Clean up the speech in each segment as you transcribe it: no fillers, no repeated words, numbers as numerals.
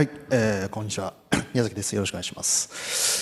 はい、こんにちは。宮崎です。よろしくお願いします。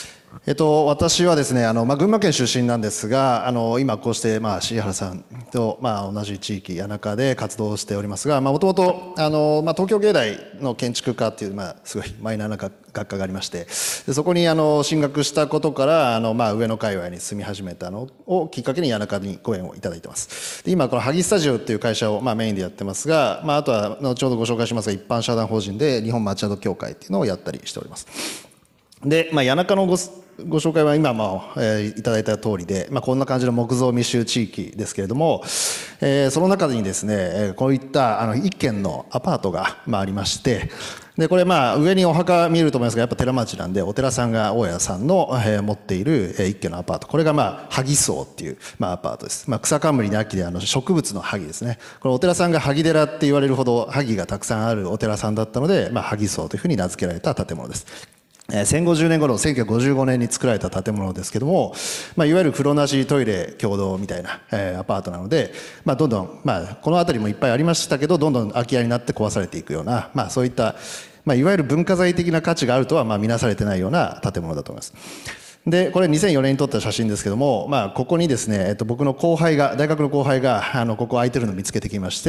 私はですね、群馬県出身なんですが、今こうして、重原さんと、同じ地域、谷中で活動しておりますが、もともと、東京芸大の建築科っていう、すごいマイナーな学科がありまして、でそこに、進学したことから、上野界隈に住み始めたのをきっかけに谷中にご縁をいただいてます。で今、この萩スタジオっていう会社を、メインでやってますが、あとは、後ほどご紹介しますが、一般社団法人で日本マーチャント協会っていうのをやったりしております。で、谷中のご紹介は今いただいた通りで、こんな感じの木造密集地域ですけれども、その中にですね、こういった一軒のアパートがありまして、でこれ上にお墓見ると思いますが、やっぱ寺町なんで、お寺さんが大家さんの持っている一軒のアパート、これが萩荘っていうアパートです。草冠に秋で植物の萩ですね。これお寺さんが萩寺って言われるほど萩がたくさんあるお寺さんだったので、萩荘というふうに名付けられた建物です。戦後10年頃、1955年に作られた建物ですけども、いわゆる風呂なしトイレ共同みたいな、アパートなので、どんどん、この辺りもいっぱいありましたけど、どんどん空き家になって壊されていくような、そういった、いわゆる文化財的な価値があるとは、見なされてないような建物だと思います。で、これ2004年に撮った写真ですけども、ここにですね、僕の後輩が、大学の後輩が、ここ空いてるのを見つけてきまして、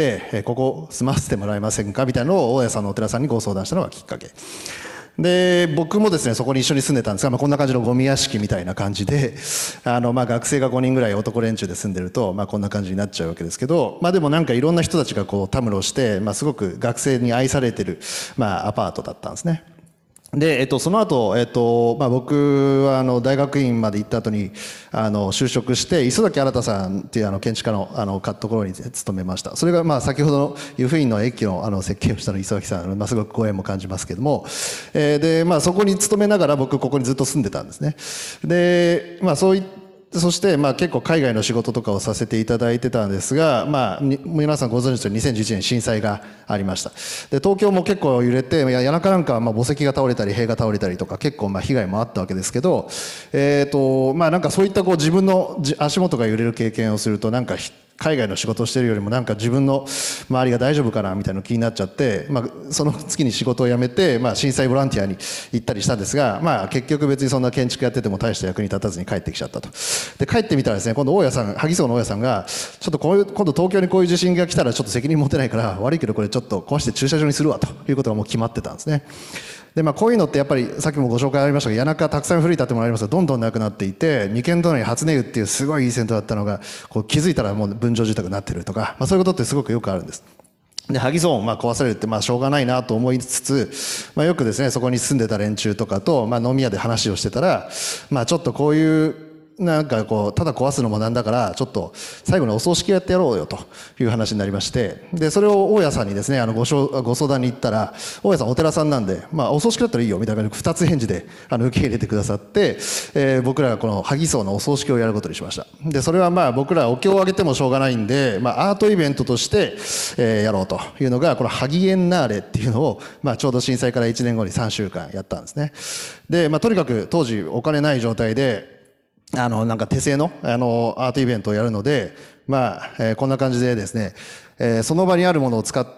ここ住ませてもらえませんかみたいなのを大家さんのお寺さんにご相談したのがきっかけ。で僕もですねそこに一緒に住んでたんですが、こんな感じのゴミ屋敷みたいな感じで学生が5人ぐらい男連中で住んでると、こんな感じになっちゃうわけですけど、でもなんかいろんな人たちがこうたむろして、すごく学生に愛されてる、アパートだったんですね。で、その後、僕は大学院まで行った後に就職して磯崎新さんっていう建築家のところに勤めました。それが先ほどの湯布院の駅の設計をしたの磯崎さん、すごくご縁も感じますけども、でそこに勤めながら僕ここにずっと住んでたんですね。でそして結構海外の仕事とかをさせていただいてたんですが、皆さんご存知の2011年震災がありました。で東京も結構揺れて、谷中なんかは墓石が倒れたり塀が倒れたりとか結構被害もあったわけですけど、なんかそういったこう自分の足元が揺れる経験をすると、なんか海外の仕事をしてるよりもなんか自分の周りが大丈夫かなみたいなの気になっちゃって、その月に仕事を辞めて、震災ボランティアに行ったりしたんですが、結局別にそんな建築やってても大した役に立たずに帰ってきちゃったと。で帰ってみたらですね、今度大家さん、萩荘の大家さんがちょっと今度東京にこういう地震が来たらちょっと責任持てないから悪いけどこれちょっと壊して駐車場にするわということがもう決まってたんですね。でこういうのってやっぱりさっきもご紹介ありましたが、谷中たくさん古い建物ありますがどんどんなくなっていて、二軒隣に初音湯っていうすごいいい銭湯だったのがこう気づいたらもう分譲住宅になってるとか、そういうことってすごくよくあるんです。で萩荘も壊されるってしょうがないなと思いつつ、よくですねそこに住んでた連中とかと、飲み屋で話をしてたら、ちょっとこういうなんかこうただ壊すのもなんだからちょっと最後にお葬式をやってやろうよという話になりまして、でそれを大家さんにですねご相談に行ったら、大家さんお寺さんなんで、お葬式だったらいいよみたいな感じで2つ返事で受け入れてくださって、僕らがこの萩荘のお葬式をやることにしました。でそれは僕らお経をあげてもしょうがないんで、アートイベントとして、やろうというのがこの萩エンナーレっていうのを、ちょうど震災から1年後に3週間やったんですね。で、とにかく当時お金ない状態でなんか手製のアートイベントをやるので、こんな感じでですね、その場にあるものを使って、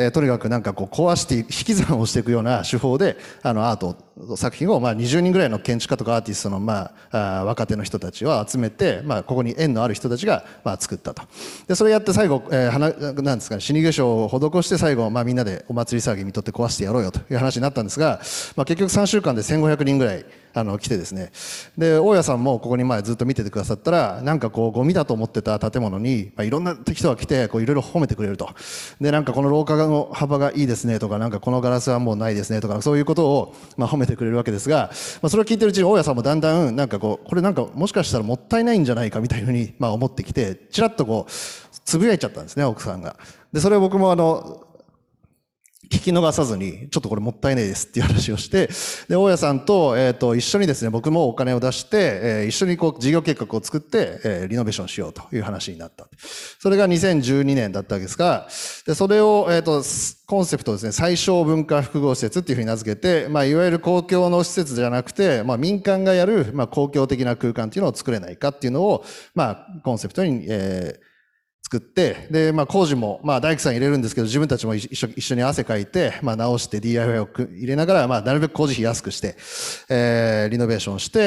とにかくなんかこう壊して引き算をしていくような手法でアート作品を20人ぐらいの建築家とかアーティストの若手の人たちを集めて、ここに縁のある人たちが作ったと。でそれやって最後、なんですかね、死に化粧を施して最後、みんなでお祭り騒ぎ見とって壊してやろうよという話になったんですが、結局3週間で1500人ぐらい来てですね、で大家さんもここにずっと見ててくださったら、なんかこうゴミだと思ってた建物に、いろんな人が来てこういろいろ褒めてくれると。でなんかこの廊下の幅がいいですねとか、なんかこのガラスはもうないですねとか、そういうことを褒めてくれるわけですが、それを聞いてるうちに大家さんもだんだんなんかこれなんかもしかしたらもったいないんじゃないかみたいなふうに思ってきて、ちらっとこうつぶやいちゃったんですね、奥さんが。でそれを僕も聞き逃さずに、ちょっとこれもったいないですっていう話をして、で、大家さんと、一緒にですね、僕もお金を出して、一緒にこう、事業計画を作って、リノベーションしようという話になった。それが2012年だったわけですが、で、それを、コンセプトをですね、最小文化複合施設っていうふうに名付けて、いわゆる公共の施設じゃなくて、民間がやる、公共的な空間っていうのを作れないかっていうのを、コンセプトに、 作って、で、工事も、大工さん入れるんですけど、自分たちも一緒に汗かいて、直して DIY を入れながら、なるべく工事費安くして、リノベーションして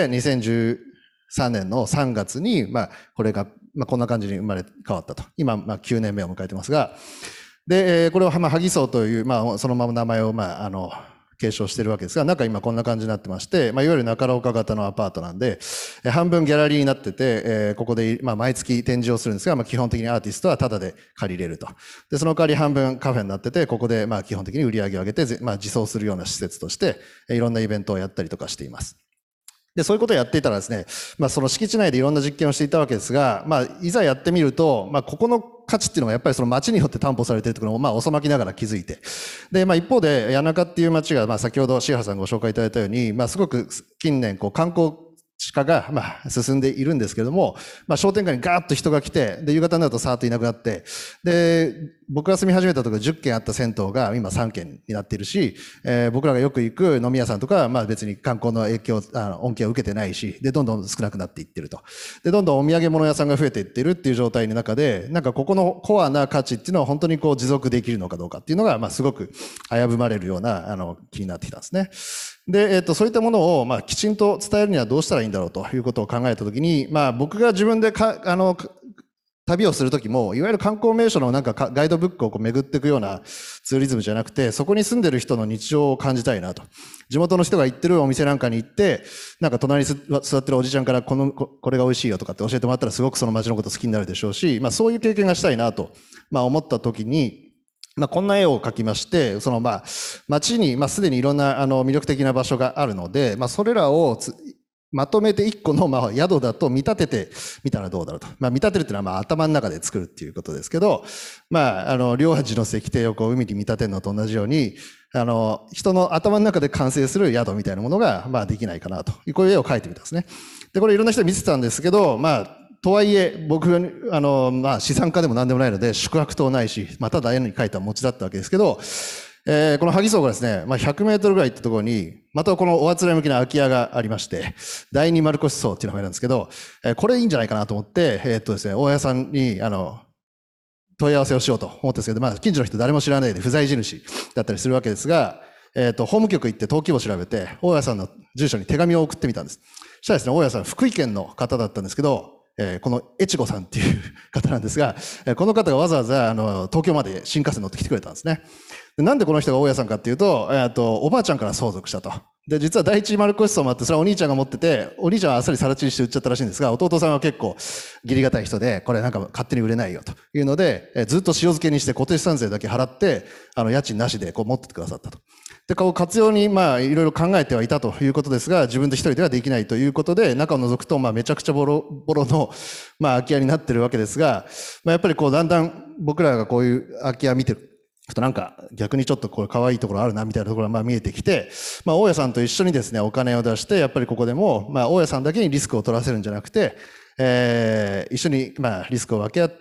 、2013年の3月に、これが、こんな感じに生まれ変わったと。今、9年目を迎えてますが、で、これを、萩荘という、そのまま名前を、継承してるわけですが、中今こんな感じになってまして、いわゆる中廊下型のアパートなんで、半分ギャラリーになってて、ここで、毎月展示をするんですが、基本的にアーティストはタダで借りれると。で、その代わり半分カフェになってて、ここで、基本的に売り上げを上げて、自走するような施設として、いろんなイベントをやったりとかしています。で、そういうことをやっていたらですね、その敷地内でいろんな実験をしていたわけですが、いざやってみると、ここの価値っていうのがやっぱりその街によって担保されているところを遅まきながら気づいて。で、一方で谷中っていう街が、先ほど椎原さんご紹介いただいたように、すごく近年観光地化が進んでいるんですけれども、商店街にガーッと人が来て、で、夕方になるとさーっといなくなって、で、僕が住み始めたところ10軒あった銭湯が今3軒になっているし、僕らがよく行く飲み屋さんとかは、別に観光の影響、恩恵を受けてないし、で、どんどん少なくなっていってると。で、どんどんお土産物屋さんが増えていってるっていう状態の中で、ここのコアな価値っていうのは本当に持続できるのかどうかっていうのが、すごく危ぶまれるような、気になってきたんですね。で、そういったものを、きちんと伝えるにはどうしたらいいんだろうということを考えたときに、僕が自分で旅をするときも、いわゆる観光名所のガイドブックを巡っていくようなツーリズムじゃなくて、そこに住んでる人の日常を感じたいなと。地元の人が行ってるお店なんかに行って、隣に座ってるおじちゃんからこれが美味しいよとかって教えてもらったらすごくその街のこと好きになるでしょうし、そういう経験がしたいなと、思ったときに、こんな絵を描きまして、その街にすでにいろんな魅力的な場所があるので、それらをまとめて一個の宿だと見立ててみたらどうだろうと。見立てるっていうのは頭の中で作るっていうことですけど、両端の石庭を海に見立てるのと同じように、人の頭の中で完成する宿みたいなものができないかなと。こういう絵を描いてみたんですね。で、これいろんな人見てたんですけど、とはいえ、僕は、資産家でも何でもないので、宿泊棟ないし、ただ絵に描いた餅だったわけですけど、この萩荘がですね、100メートルぐらい行ったところに、またこのおあつらい向きな空き家がありまして、第二丸越荘っていうのがあるんですけど、これいいんじゃないかなと思って、ですね、大家さんに、問い合わせをしようと思ったんですけど、近所の人誰も知らないで不在地主だったりするわけですが、法務局行って登記簿を調べて、大家さんの住所に手紙を送ってみたんです。そしたらですね、大家さん福井県の方だったんですけど、この越後さんっていう方なんですが、この方がわざわざ東京まで新幹線乗ってきてくれたんですね。でなんでこの人が大家さんかっていうと、おばあちゃんから相続したと。で、実は第一丸越荘もあって、それはお兄ちゃんが持ってて、お兄ちゃんはあっさりさら地にして売っちゃったらしいんですが、弟さんは結構義理堅い人で、これ勝手に売れないよというので、ずっと塩漬けにして固定資産税だけ払って、家賃なしで持っててくださったと。で、活用にいろいろ考えてはいたということですが、自分で一人ではできないということで、中を覗くとめちゃくちゃボロボロの空き家になってるわけですが、やっぱりだんだん僕らがこういう空き家見てると逆にちょっとこれ可愛いところあるなみたいなところが見えてきて、大家さんと一緒にですね、お金を出して、やっぱりここでも、大家さんだけにリスクを取らせるんじゃなくて、一緒にリスクを分け合って、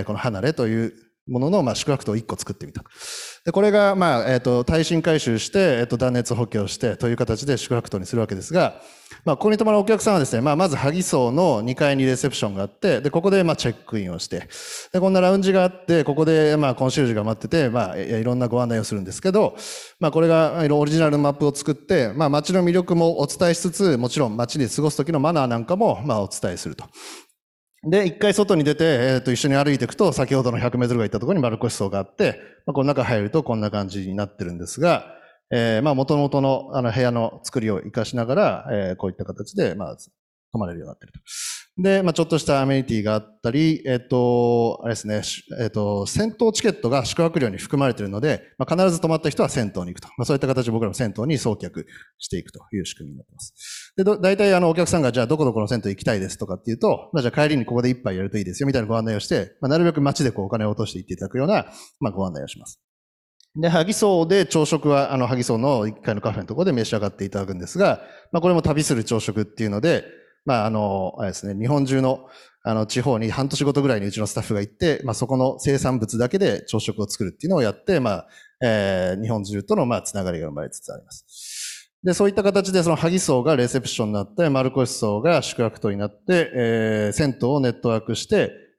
この離れというものの宿泊棟を1個作ってみた。で、これが耐震改修して、断熱補強してという形で宿泊棟にするわけですが、ここに泊まるお客さんはですね、まず萩荘の2階にレセプションがあって、で、ここでチェックインをして、で、こんなラウンジがあって、ここでコンシェルジュが待ってて、いろんなご案内をするんですけど、これがオリジナルのマップを作って、街の魅力もお伝えしつつ、もちろん街で過ごす時のマナーなんかもお伝えすると。で、一回外に出て、一緒に歩いていくと、先ほどの100メートルが行ったところに丸越荘があって、この中入るとこんな感じになってるんですが、元々の部屋の作りを活かしながら、こういった形で、泊まれるようになっていると。で、ちょっとしたアメニティがあったり、あれですね、銭湯チケットが宿泊料に含まれているので、必ず泊まった人は銭湯に行くと。そういった形で僕らも銭湯に送客していくという仕組みになっています。で、大体お客さんが、じゃあどこどこの銭湯行きたいですとかっていうと、じゃあ帰りにここで一杯やるといいですよみたいなご案内をして、なるべく街でお金を落としていっていただくような、ご案内をします。で、萩荘で朝食は、萩荘の1階のカフェのところで召し上がっていただくんですが、これも旅する朝食っていうので、あれですね、日本中の、地方に半年ごとぐらいにうちのスタッフが行って、そこの生産物だけで朝食を作るっていうのをやって、日本中との、つながりが生まれつつあります。で、そういった形で、その萩荘がレセプションになって、丸越荘が宿泊棟になって、銭湯をネットワークして、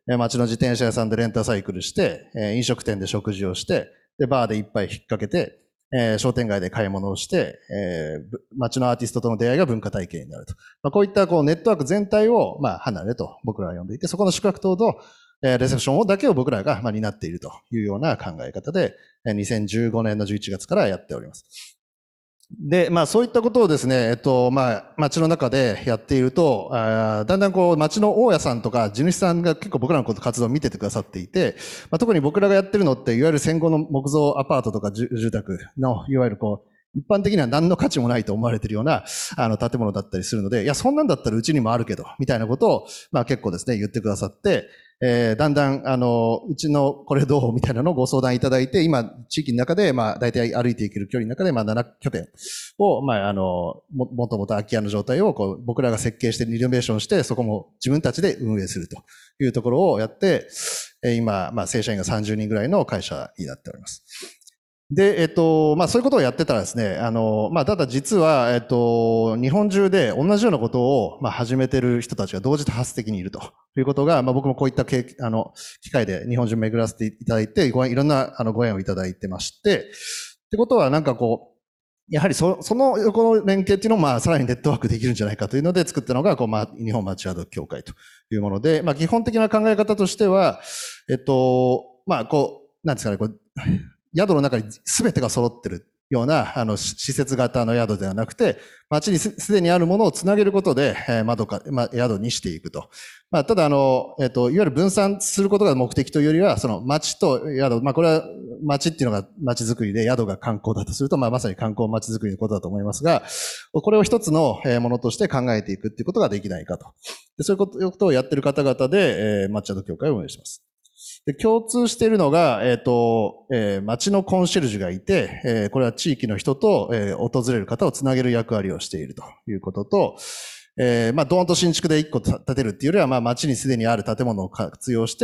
街の自転車屋さんでレンタサイクルして、飲食店で食事をして、で、バーで一杯引っ掛けて、商店街で買い物をして、街のアーティストとの出会いが文化体験になると。こういったネットワーク全体を、離れと僕らは呼んでいて、そこの宿泊棟と、レセプションだけを僕らが、担っているというような考え方で、2015年の11月からやっております。で、そういったことをですね、街の中でやっていると、だんだん街の大家さんとか地主さんが結構僕らの活動を見ててくださっていて、特に僕らがやってるのって、いわゆる戦後の木造アパートとか住宅の、いわゆる一般的には何の価値もないと思われているような、建物だったりするので、いや、そんなんだったらうちにもあるけど、みたいなことを、結構ですね、言ってくださって、だんだん、うちのこれどうみたいなのをご相談いただいて、今、地域の中で、大体歩いていける距離の中で、7拠点を、もともと空き家の状態を、僕らが設計してリノベーションして、そこも自分たちで運営するというところをやって、今、正社員が30人ぐらいの会社になっております。で、そういうことをやってたらですね、ただ実は、日本中で同じようなことを、始めてる人たちが同時多発的にいるということが、僕もこういった機会で日本中巡らせていただいて、いろんなご縁をいただいてまして、ってことはやはりその横の連携っていうのも、さらにネットワークできるんじゃないかというので作ったのが、日本街アド協会というもので、基本的な考え方としては、なんですかね、宿の中に全てが揃ってるような、施設型の宿ではなくて、街にすでにあるものをつなげることで、宿にしていくと。ただ、いわゆる分散することが目的というよりは、その街と宿、これは街っていうのが街づくりで、宿が観光だとすると、まさに観光街づくりのことだと思いますが、これを一つのものとして考えていくっていうことができないかと。でそういうことをやってる方々で、街宿協会を運営します。で共通しているのが、町のコンシェルジュがいて、これは地域の人と、訪れる方をつなげる役割をしているということと、ドーンと新築で一個建てるっていうよりは、町にすでにある建物を活用して、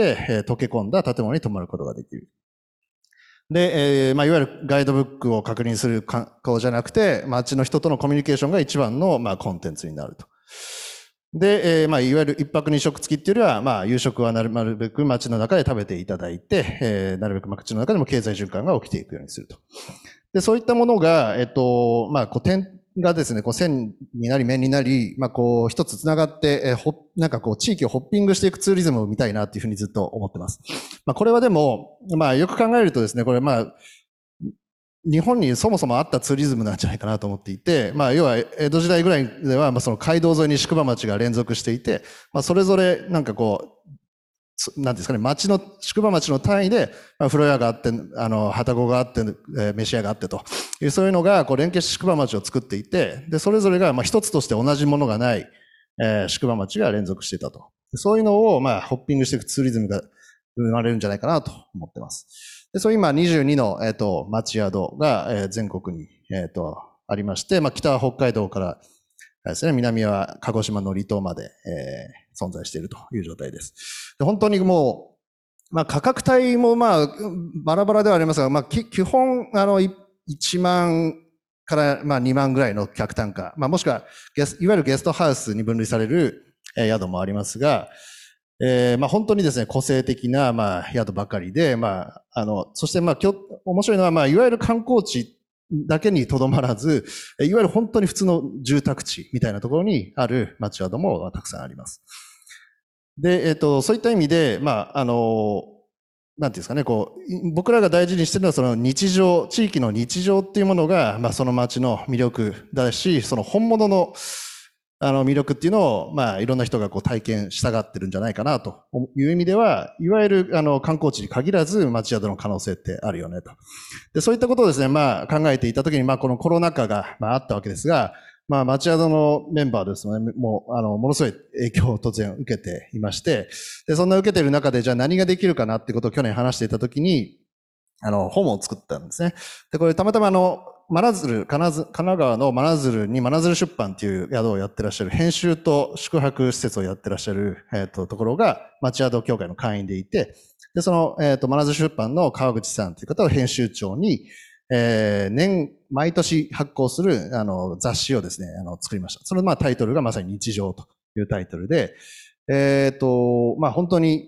溶け込んだ建物に泊まることができる。で、いわゆるガイドブックを確認する観光じゃなくて、町の人とのコミュニケーションが一番の、コンテンツになると。で、いわゆる一泊二食付きっていうよりは、夕食はなるべく街の中で食べていただいて、なるべく街の中でも経済循環が起きていくようにすると。で、そういったものが、点がですね、線になり面になり、一つ繋がって、地域をホッピングしていくツーリズムを見たいなっていうふうにずっと思ってます。これはでも、よく考えるとですね、これ日本にそもそもあったツーリズムなんじゃないかなと思っていて、要は江戸時代ぐらいでは、その街道沿いに宿場町が連続していて、それぞれなんですかね、宿場町の単位で、風呂屋があって、旅籠があって、飯屋があってという、そういうのが、連携して宿場町を作っていて、で、それぞれが、一つとして同じものがない、宿場町が連続していたと。そういうのを、ホッピングしていくツーリズムが生まれるんじゃないかなと思ってます。で、そう今22の、町宿が、全国に、ありまして、北は北海道からですね、南は鹿児島の離島まで、存在しているという状態です。で本当にもう、価格帯もバラバラではありますが、基本、1万から2万ぐらいの客単価、もしくは、いわゆるゲストハウスに分類される、宿もありますが、本当にですね、個性的な、宿ばかりで、そして面白いのは、いわゆる観光地だけにとどまらず、いわゆる本当に普通の住宅地みたいなところにある町宿もたくさんあります。で、そういった意味で、なんていうんですかね、僕らが大事にしてるのはその日常、地域の日常っていうものが、その町の魅力だし、その本物の魅力っていうのを、いろんな人が体験したがってるんじゃないかなという意味では、いわゆる観光地に限らず町宿の可能性ってあるよねと。で、そういったことをですね、考えていたときに、このコロナ禍が、あったわけですが、町宿のメンバーですね、ものすごい影響を突然受けていまして、で、そんな受けている中で、じゃあ何ができるかなってことを去年話していたときに、本を作ったんですね。で、これたまたま金沢の真鶴に真鶴出版っていう宿をやってらっしゃる、編集と宿泊施設をやってらっしゃる、ところが、町宿協会の会員でいて、で、その、真鶴出版の川口さんという方を編集長に、毎年発行する、雑誌をですね、作りました。その、タイトルがまさに日常というタイトルで、本当に、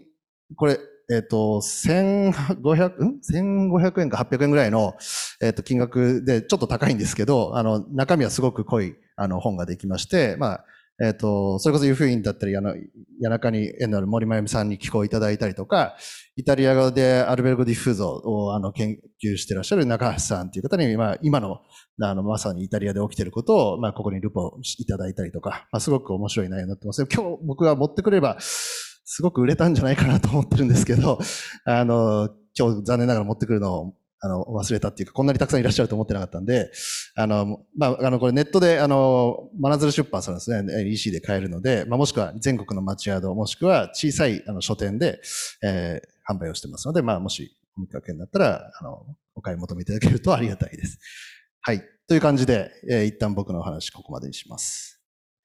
これ、1500円か800円ぐらいの、金額でちょっと高いんですけど、中身はすごく濃い、本ができまして、まあ、それこそ湯布院だったり、谷中に縁のある森真由美さんに寄稿いただいたりとか、イタリア語でアルベルゴ・ディフーゾを研究してらっしゃる中橋さんという方に、まあ、今のまさにイタリアで起きていることを、まあ、ここにルポいただいたりとか、まあ、すごく面白い内容になってます。今日僕が持ってくれば、すごく売れたんじゃないかなと思ってるんですけど、今日残念ながら持ってくるのを、忘れたっていうか、こんなにたくさんいらっしゃると思ってなかったんで、まあ、これネットで、真鶴出版さんですね、EC で買えるので、まあ、もしくは全国の町宿、もしくは小さい書店で、販売をしてますので、まあ、もしお見かけになったら、お買い求めいただけるとありがたいです。はい。という感じで、一旦僕のお話ここまでにします。